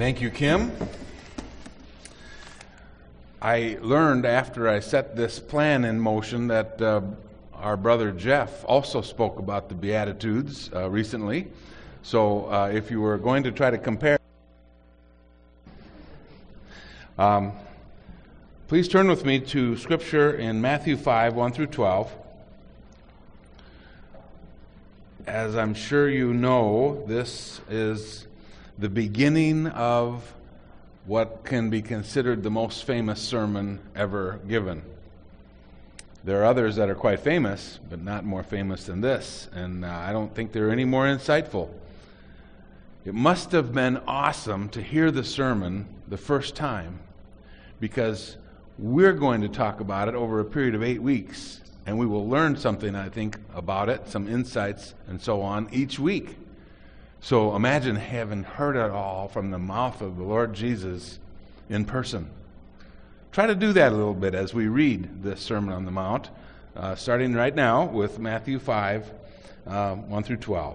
Thank you, Kim. I learned after I set this plan in motion that our brother Jeff also spoke about the Beatitudes recently. So if you were going to try to compare, please turn with me to Scripture in Matthew 5, 1 through 12. As I'm sure you know, this is the beginning of what can be considered the most famous sermon ever given. There are others that are quite famous, but not more famous than this, and I don't think they're any more insightful. It must have been awesome to hear the sermon the first time, because we're going to talk about it over a period of 8 weeks, and we will learn something, I think, about it, some insights and so on, each week. So imagine having heard it all from the mouth of the Lord Jesus in person. Try to do that a little bit as we read this Sermon on the Mount, starting right now with Matthew 5, 1 through 12.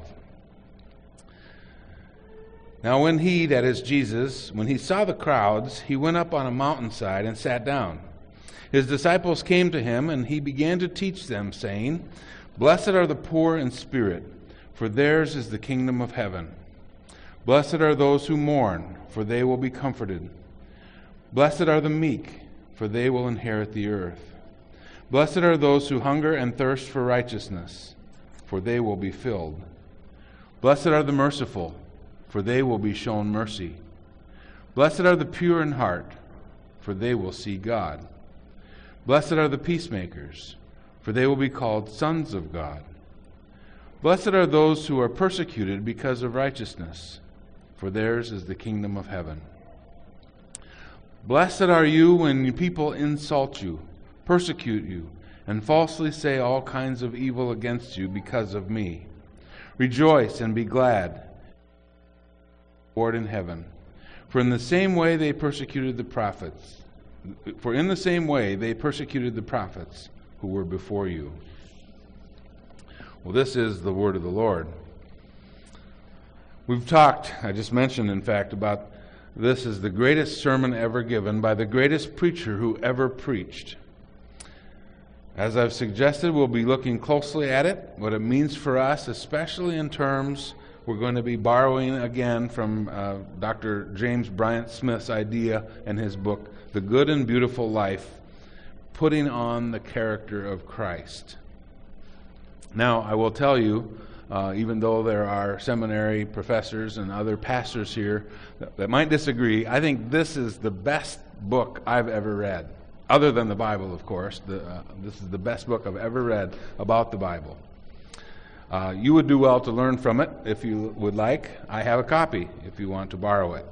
Now when he, that is Jesus, when he saw the crowds, he went up on a mountainside and sat down. His disciples came to him, and he began to teach them, saying, "Blessed are the poor in spirit, for theirs is the kingdom of heaven. Blessed are those who mourn, for they will be comforted. Blessed are the meek, for they will inherit the earth. Blessed are those who hunger and thirst for righteousness, for they will be filled. Blessed are the merciful, for they will be shown mercy. Blessed are the pure in heart, for they will see God. Blessed are the peacemakers, for they will be called sons of God. Blessed are those who are persecuted because of righteousness, for theirs is the kingdom of heaven. Blessed are you when people insult you, persecute you, and falsely say all kinds of evil against you because of me. Rejoice and be glad, Lord in heaven. For in the same way they persecuted the prophets. For in the same way they persecuted the prophets who were before you." Well, this is the word of the Lord. We've talked, I just mentioned, in fact, about this is the greatest sermon ever given by the greatest preacher who ever preached. As I've suggested, we'll be looking closely at it, what it means for us, especially in terms we're going to be borrowing again from Dr. James Bryant Smith's idea in his book, The Good and Beautiful Life, putting on the character of Christ. Now, I will tell you, even though there are seminary professors and other pastors here that might disagree, I think this is the best book I've ever read, other than the Bible, of course. This is the best book I've ever read about the Bible. You would do well to learn from it if you would like. I have a copy if you want to borrow it.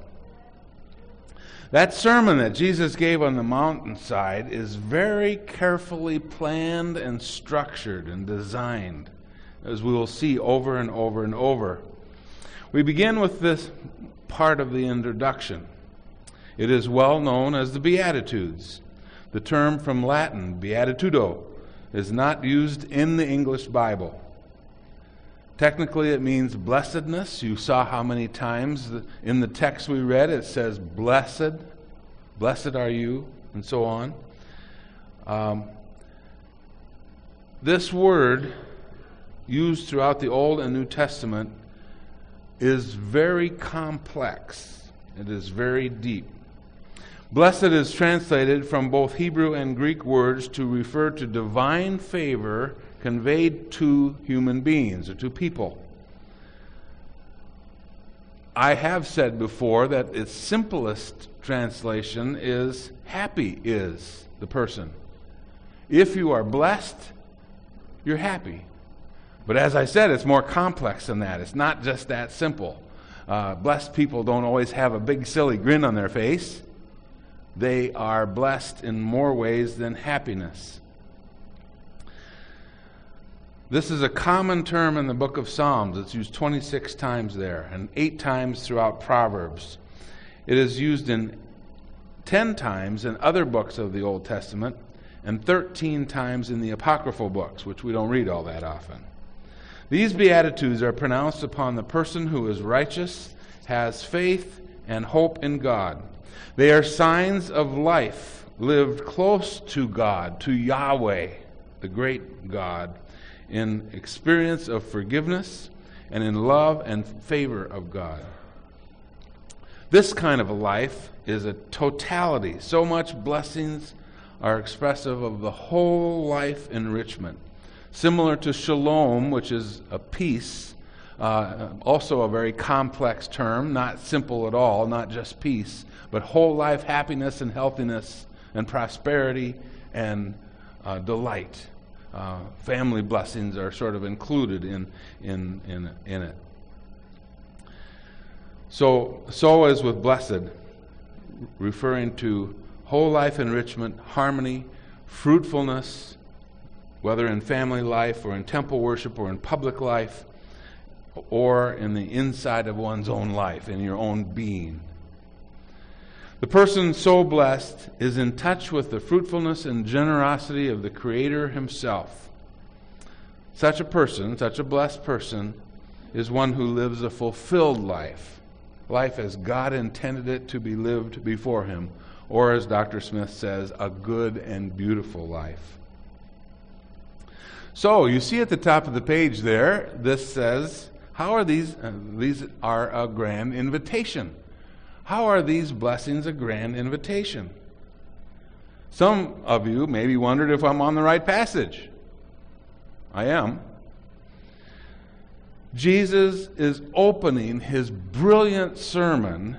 That sermon that Jesus gave on the mountainside is very carefully planned and structured and designed, as we will see over and over and over. We begin with this part of the introduction. It is well known as the Beatitudes. The term from Latin, beatitudo, is not used in the English Bible. Technically, it means blessedness. You saw how many times in the text we read it says blessed, blessed are you, and so on. This word, used throughout the Old and New Testament, is very complex. It is very deep. Blessed is translated from both Hebrew and Greek words to refer to divine favor conveyed to human beings or to people. I have said before that its simplest translation is happy is the person. If you are blessed, you're happy. But as I said, it's more complex than that. It's not just that simple. Blessed people don't always have a big silly grin on their face. They are blessed in more ways than happiness. This is a common term in the book of Psalms. It's used 26 times there and 8 times throughout Proverbs. It is used in 10 times in other books of the Old Testament and 13 times in the apocryphal books, which we don't read all that often. These Beatitudes are pronounced upon the person who is righteous, has faith, and hope in God. They are signs of life lived close to God, to Yahweh, the great God, in experience of forgiveness and in love and favor of God. This kind of a life is a totality. So much blessings are expressive of the whole life enrichment. Similar to shalom, which is a peace, also a very complex term, not simple at all, not just peace, but whole life happiness and healthiness and prosperity and delight. Family blessings are sort of included in it. So as with blessed, referring to whole life enrichment, harmony, fruitfulness, whether in family life or in temple worship or in public life, or in the inside of one's own life, in your own being. The person so blessed is in touch with the fruitfulness and generosity of the Creator Himself. Such a person, such a blessed person, is one who lives a fulfilled life, life as God intended it to be lived before Him, or as Dr. Smith says, a good and beautiful life. So, you see at the top of the page there, this says, how are these are a grand invitation. How are these blessings a grand invitation? Some of you maybe wondered if I'm on the right passage. I am. Jesus is opening his brilliant sermon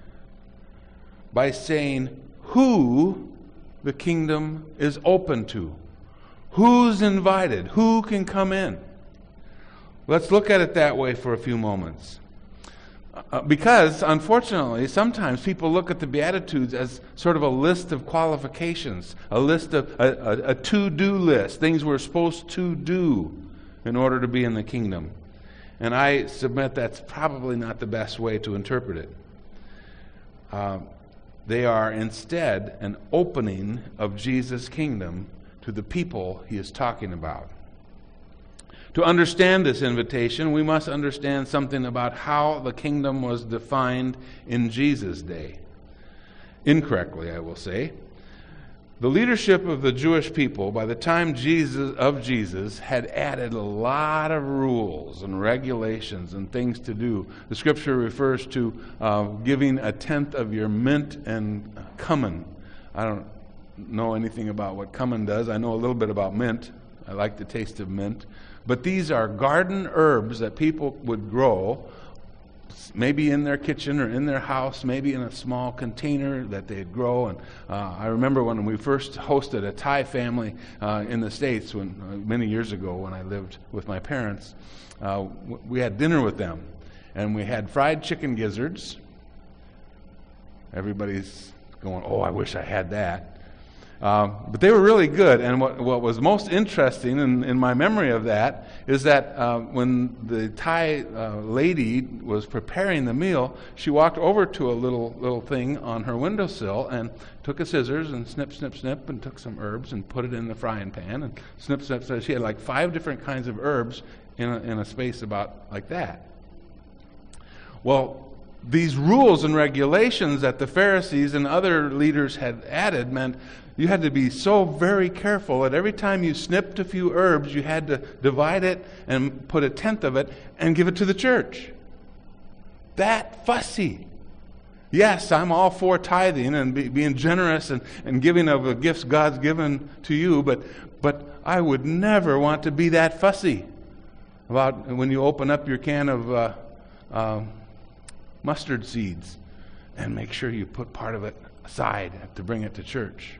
by saying who the kingdom is open to. Who's invited? Who can come in? Let's look at it that way for a few moments. Because, unfortunately, sometimes people look at the Beatitudes as sort of a list of qualifications, a list of a to-do list, things we're supposed to do in order to be in the kingdom. And I submit that's probably not the best way to interpret it. They are instead an opening of Jesus' kingdom to the people he is talking about. To understand this invitation, we must understand something about how the kingdom was defined in Jesus' day. Incorrectly, I will say. The leadership of the Jewish people, by the time Jesus, had added a lot of rules and regulations and things to do. The Scripture refers to giving a tenth of your mint and cumin. I don't know anything about what cumin does. I know a little bit about mint. I like the taste of mint. But these are garden herbs that people would grow, maybe in their kitchen or in their house, maybe in a small container that they'd grow. And I remember when we first hosted a Thai family in the States many years ago when I lived with my parents. We had dinner with them, and we had fried chicken gizzards. Everybody's going, oh, I wish I had that. But they were really good, and what was most interesting in my memory of that is that when the Thai lady was preparing the meal, she walked over to a little thing on her windowsill and took a scissors and snip, and took some herbs and put it in the frying pan and snip. So she had like 5 different kinds of herbs in a space about like that. Well, these rules and regulations that the Pharisees and other leaders had added meant you had to be so very careful that every time you snipped a few herbs, you had to divide it and put a tenth of it and give it to the church. That fussy. Yes, I'm all for tithing and being generous and giving of the gifts God's given to you, but I would never want to be that fussy about when you open up your can of mustard seeds and make sure you put part of it aside to bring it to church.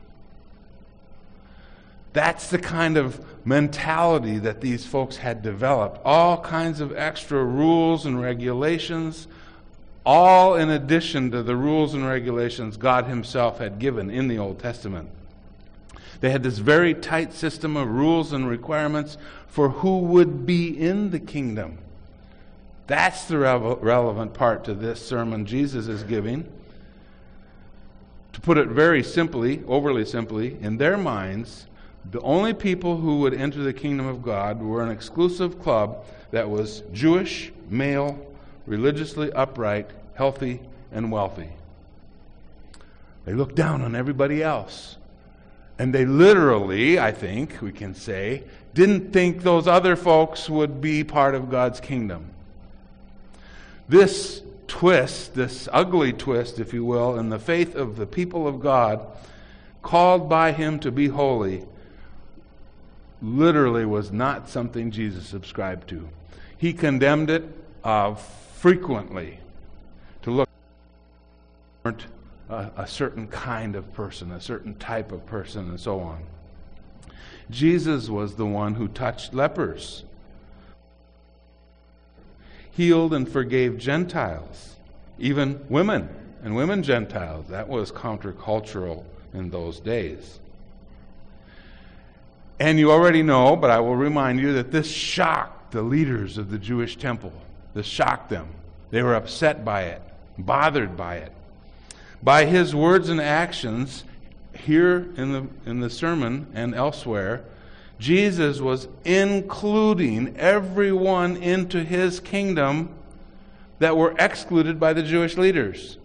That's the kind of mentality that these folks had developed. All kinds of extra rules and regulations, all in addition to the rules and regulations God Himself had given in the Old Testament. They had this very tight system of rules and requirements for who would be in the kingdom. That's the relevant part to this sermon Jesus is giving. To put it very simply, overly simply, in their minds, the only people who would enter the kingdom of God were an exclusive club that was Jewish, male, religiously upright, healthy, and wealthy. They looked down on everybody else. And they literally, I think we can say, didn't think those other folks would be part of God's kingdom. This twist, this ugly twist, if you will, in the faith of the people of God, called by Him to be holy, literally was not something Jesus subscribed to. He condemned it frequently to look at a certain kind of person, a certain type of person, and so on. Jesus was the one who touched lepers, healed and forgave Gentiles, even women and women Gentiles. That was countercultural in those days. And you already know, but I will remind you that this shocked the leaders of the Jewish temple. This shocked them. They were upset by it, bothered by it. By His words and actions, here in the sermon and elsewhere, Jesus was including everyone into His kingdom that were excluded by the Jewish leaders.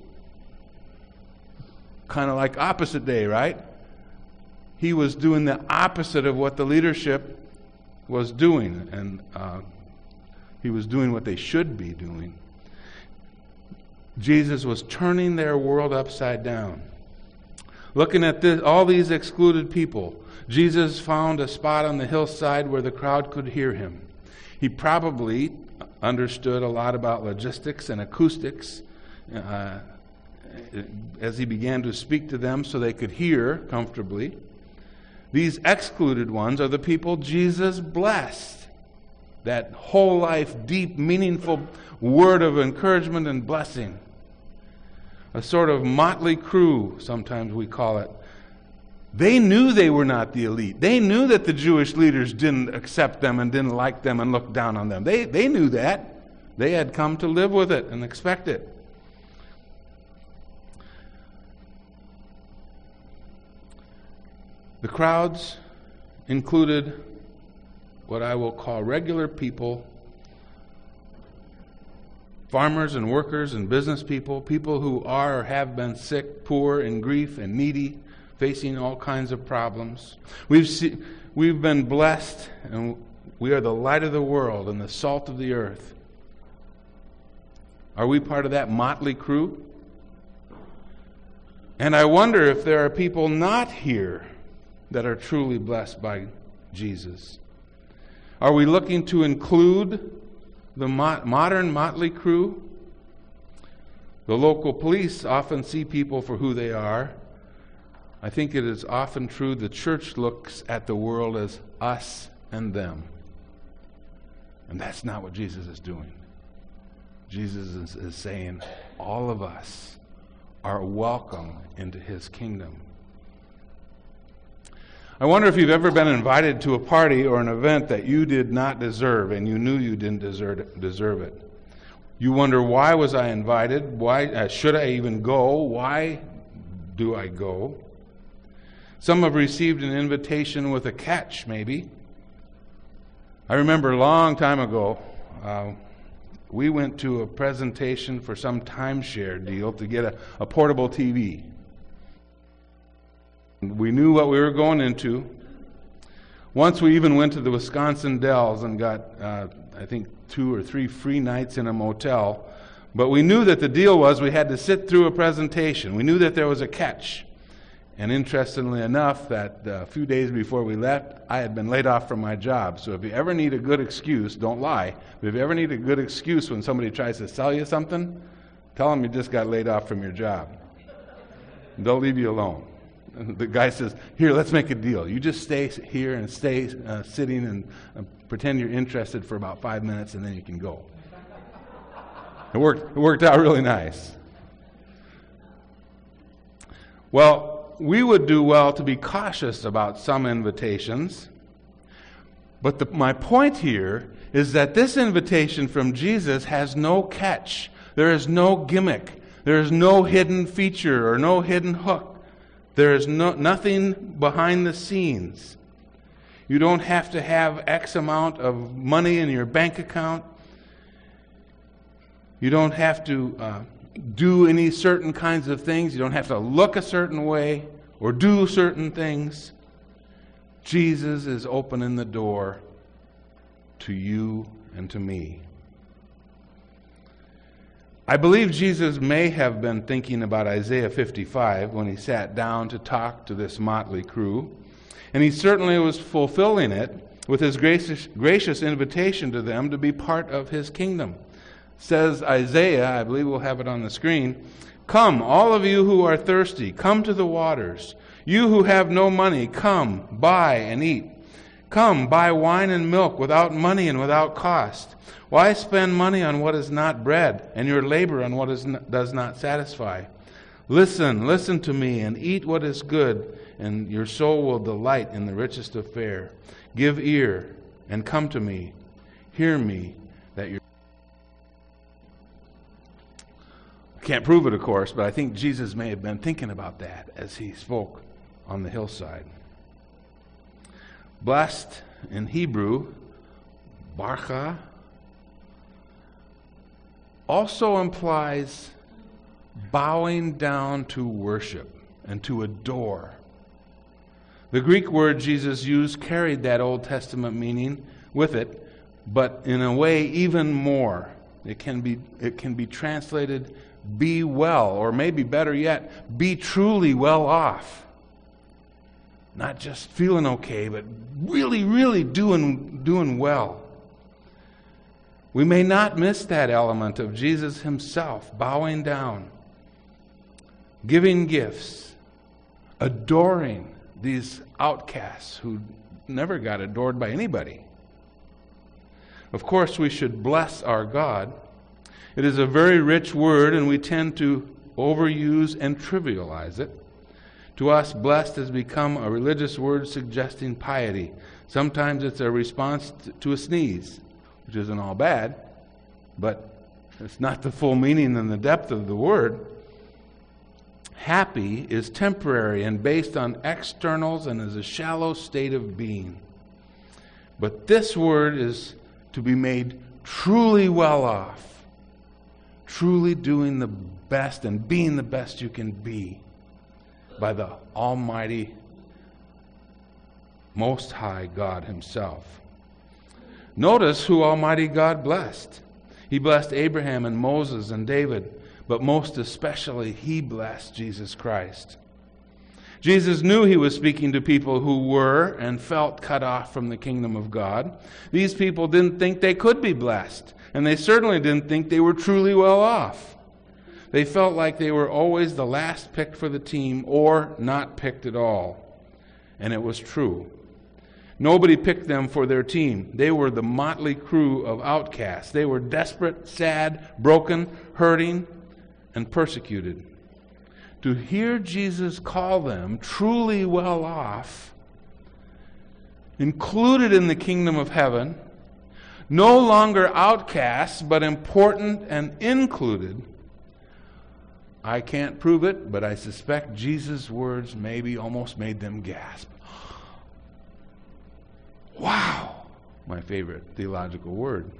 Kind of like opposite day, right? He was doing the opposite of what the leadership was doing, and He was doing what they should be doing. Jesus was turning their world upside down. Looking at all these excluded people, Jesus found a spot on the hillside where the crowd could hear Him. He probably understood a lot about logistics and acoustics as He began to speak to them so they could hear comfortably. These excluded ones are the people Jesus blessed. That whole life, deep, meaningful word of encouragement and blessing. A sort of motley crew, sometimes we call it. They knew they were not the elite. They knew that the Jewish leaders didn't accept them and didn't like them and look down on them. They knew that. They had come to live with it and expect it. The crowds included what I will call regular people, farmers and workers and business people, people who are or have been sick, poor, in grief, and needy, facing all kinds of problems. We've been blessed, and we are the light of the world and the salt of the earth. Are we part of that motley crew? And I wonder if there are people not here that are truly blessed by Jesus. Are we looking to include the modern motley crew? The local police often see people for who they are. I think it is often true the church looks at the world as us and them. And that's not what Jesus is doing. Jesus is saying all of us are welcome into His kingdom. I wonder if you've ever been invited to a party or an event that you did not deserve and you knew you didn't deserve it. You wonder, why was I invited? Why should I even go? Why do I go? Some have received an invitation with a catch, maybe. I remember a long time ago, we went to a presentation for some timeshare deal to get a portable TV. We knew what we were going into. Once we even went to the Wisconsin Dells and got, I think, 2 or 3 free nights in a motel. But we knew that the deal was we had to sit through a presentation. We knew that there was a catch. And interestingly enough, that a few days before we left, I had been laid off from my job. So if you ever need a good excuse, don't lie. But if you ever need a good excuse when somebody tries to sell you something, tell them you just got laid off from your job. They'll leave you alone. The guy says, here, let's make a deal. You just stay here and stay sitting and pretend you're interested for about 5 minutes, and then you can go. It worked out really nice. Well, we would do well to be cautious about some invitations. But my point here is that this invitation from Jesus has no catch. There is no gimmick. There is no hidden feature or no hidden hook. There is nothing behind the scenes. You don't have to have X amount of money in your bank account. You don't have to do any certain kinds of things. You don't have to look a certain way or do certain things. Jesus is opening the door to you and to me. I believe Jesus may have been thinking about Isaiah 55 when he sat down to talk to this motley crew, and he certainly was fulfilling it with his gracious invitation to them to be part of his kingdom. Says Isaiah, I believe we'll have it on the screen, "Come, all of you who are thirsty, come to the waters. You who have no money, come, buy and eat. Come, buy wine and milk without money and without cost. Why spend money on what is not bread, and your labor on what does not satisfy? Listen to me, and eat what is good, and your soul will delight in the richest of fare. Give ear, and come to me. Hear me, that your..." I can't prove it, of course, but I think Jesus may have been thinking about that as he spoke on the hillside. Blessed in Hebrew, Barcha, also implies bowing down to worship and to adore. The Greek word Jesus used carried that Old Testament meaning with it, but in a way even more. It can be translated be well, or maybe better yet, be truly well off. Not just feeling okay, but really, really doing well. We may not miss that element of Jesus himself bowing down, giving gifts, adoring these outcasts who never got adored by anybody. Of course, we should bless our God. It is a very rich word, and we tend to overuse and trivialize it. To us, blessed has become a religious word suggesting piety. Sometimes it's a response to a sneeze, which isn't all bad, but it's not the full meaning and the depth of the word. Happy is temporary and based on externals and is a shallow state of being. But this word is to be made truly well off, truly doing the best and being the best you can be by the Almighty, Most High God himself. Notice who Almighty God blessed. He blessed Abraham and Moses and David, but most especially he blessed Jesus Christ. Jesus knew he was speaking to people who were and felt cut off from the kingdom of God. These people didn't think they could be blessed, and they certainly didn't think they were truly well off. They felt like they were always the last picked for the team or not picked at all. And it was true. Nobody picked them for their team. They were the motley crew of outcasts. They were desperate, sad, broken, hurting, and persecuted. To hear Jesus call them truly well off, included in the kingdom of heaven, no longer outcasts, but important and included, I can't prove it, but I suspect Jesus' words maybe almost made them gasp. Wow! My favorite theological word.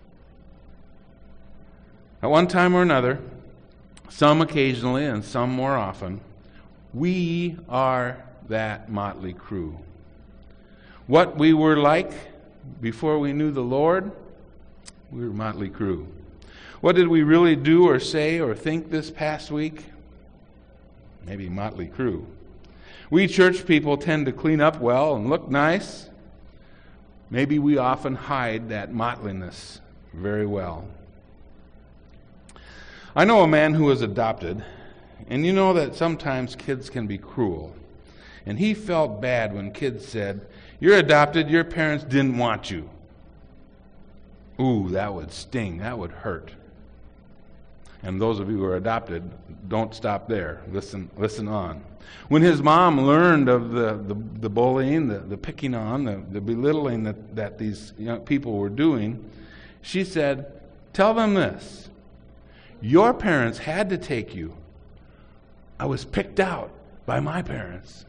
At one time or another, some occasionally and some more often, we are that motley crew. What we were like before we knew the Lord, we were motley crew. What did we really do or say or think this past week? Maybe motley crew. We church people tend to clean up well and look nice. Maybe we often hide that mottliness very well. I know a man who was adopted, and you know that sometimes kids can be cruel. And he felt bad when kids said, "You're adopted, your parents didn't want you." Ooh, that would sting, that would hurt. And those of you who are adopted, don't stop there. Listen on. When his mom learned of the bullying, the picking on, the belittling that these young people were doing, she said, "Tell them this. Your parents had to take you. I was picked out by my parents."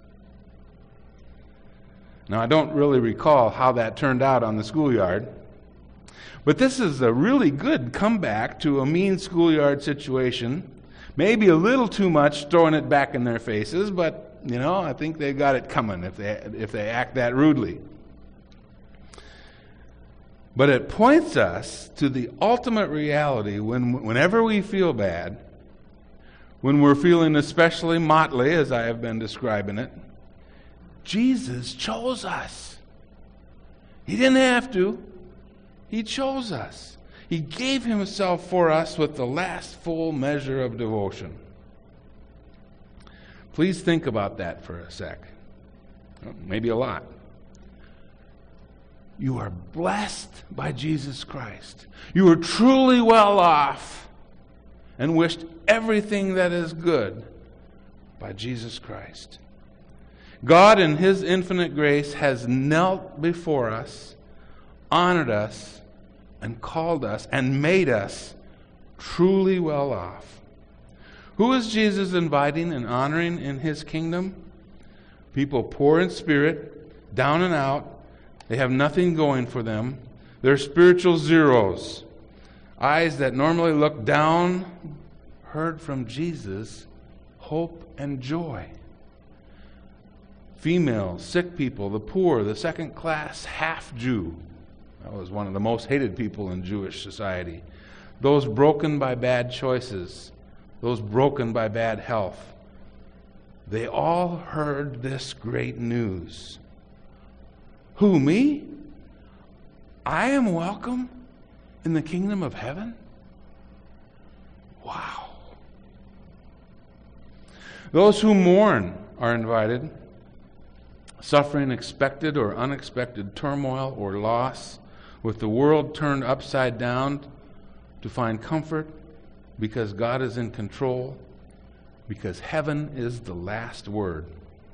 Now, I don't really recall how that turned out on the schoolyard, but this is a really good comeback to a mean schoolyard situation Maybe a little too much throwing it back in their faces, but, I think they've got it coming if they act that rudely. But it points us to the ultimate reality whenever we feel bad, when we're feeling especially motley, as I have been describing it. Jesus chose us. He didn't have to. He chose us. He gave himself for us with the last full measure of devotion. Please think about that for a sec. Maybe a lot. You are blessed by Jesus Christ. You are truly well off and wished everything that is good by Jesus Christ. God, in his infinite grace, has knelt before us, honored us, and called us, and made us truly well off. Who is Jesus inviting and honoring in his kingdom? People poor in spirit, down and out. They have nothing going for them. They're spiritual zeros. Eyes that normally look down, heard from Jesus hope and joy. Females, sick people, the poor, the second-class half-Jew. That was one of the most hated people in Jewish society. Those broken by bad choices, those broken by bad health. They all heard this great news. Who, me? I am welcome in the kingdom of heaven? Wow. Those who mourn are invited. Suffering expected or unexpected turmoil or loss, with the world turned upside down, to find comfort because God is in control, because heaven is the last word.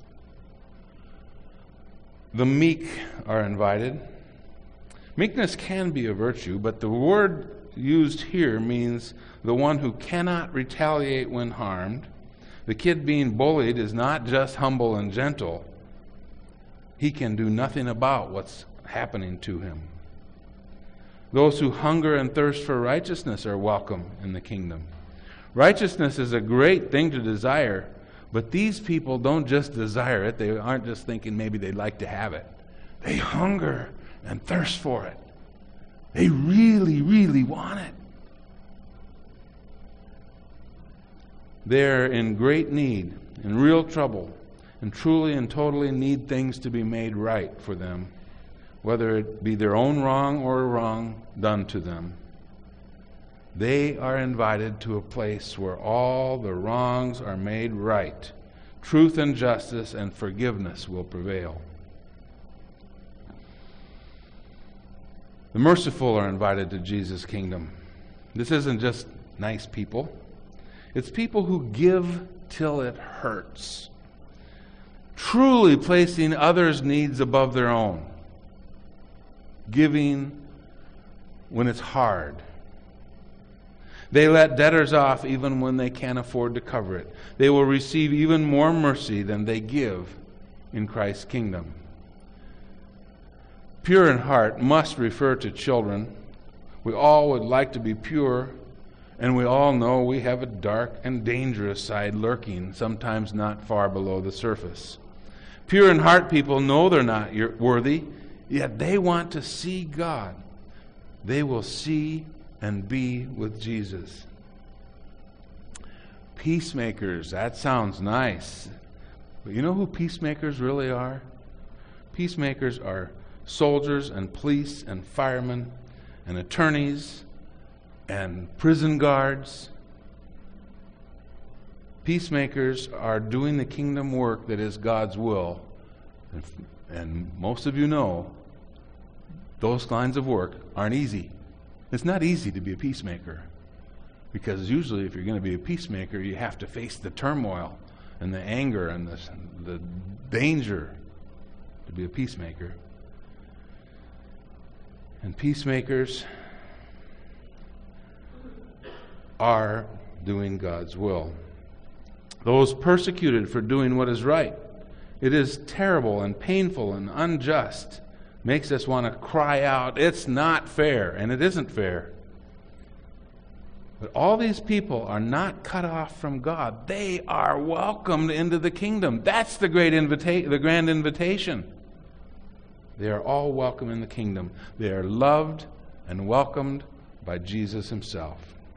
The meek are invited. Meekness can be a virtue, but the word used here means the one who cannot retaliate when harmed. The kid being bullied is not just humble and gentle. He can do nothing about what's happening to him. Those who hunger and thirst for righteousness are welcome in the kingdom. Righteousness is a great thing to desire, but these people don't just desire it. They aren't just thinking maybe they'd like to have it. They hunger and thirst for it. They really, really want it. They're in great need, in real trouble, and truly and totally need things to be made right for them, whether it be their own wrong or wrong done to them. They are invited to a place where all the wrongs are made right. Truth and justice and forgiveness will prevail. The merciful are invited to Jesus' kingdom. This isn't just nice people. It's people who give till it hurts, truly placing others' needs above their own, giving when it's hard. They let debtors off even when they can't afford to cover it. They will receive even more mercy than they give in Christ's kingdom. Pure in heart must refer to children. We all would like to be pure, and we all know we have a dark and dangerous side lurking, sometimes not far below the surface. Pure in heart people know they're not worthy, yet they want to see God. They will see and be with Jesus. Peacemakers, that sounds nice. But you know who peacemakers really are? Peacemakers are soldiers and police and firemen and attorneys and prison guards. Peacemakers are doing the kingdom work that is God's will. And most of you know those kinds of work aren't easy. It's not easy to be a peacemaker, because usually if you're going to be a peacemaker, you have to face the turmoil and the anger and the danger to be a peacemaker. And peacemakers are doing God's will. Those persecuted for doing what is right. It is terrible and painful and unjust. Makes us want to cry out, it's not fair, and it isn't fair. But all these people are not cut off from God. They are welcomed into the kingdom. That's the grand invitation. They are all welcome in the kingdom. They are loved and welcomed by Jesus himself.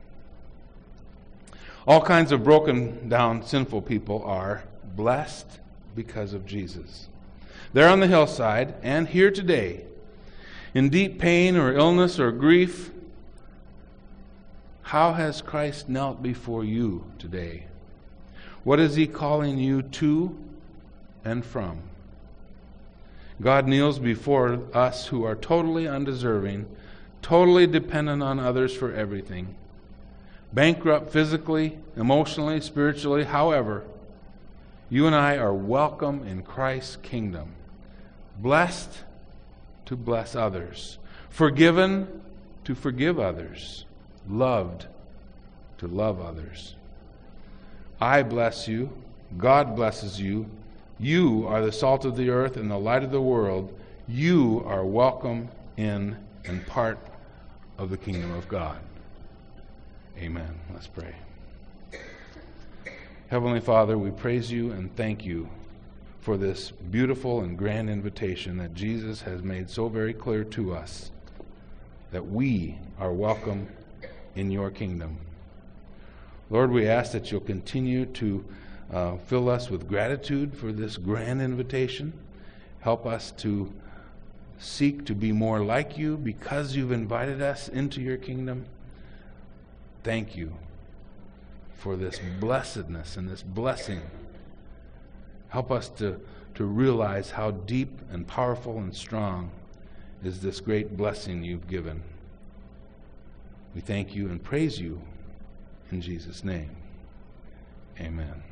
All kinds of broken down sinful people are blessed because of Jesus. They're on the hillside and here today, in deep pain or illness or grief. How has Christ knelt before you today? What is he calling you to and from? God kneels before us who are totally undeserving, totally dependent on others for everything, bankrupt physically, emotionally, spiritually. However, you and I are welcome in Christ's kingdom, blessed to bless others, forgiven to forgive others, loved to love others. I bless you. God blesses you. You are the salt of the earth and the light of the world. You are welcome in and part of the kingdom of God. Amen. Let's pray. Heavenly Father, we praise you and thank you for this beautiful and grand invitation that Jesus has made so very clear to us, that we are welcome in your kingdom. Lord, we ask that you'll continue to fill us with gratitude for this grand invitation. Help us to seek to be more like you because you've invited us into your kingdom. Thank you for this blessedness and this blessing. Help us to realize how deep and powerful and strong is this great blessing you've given. We thank you and praise you in Jesus' name. Amen.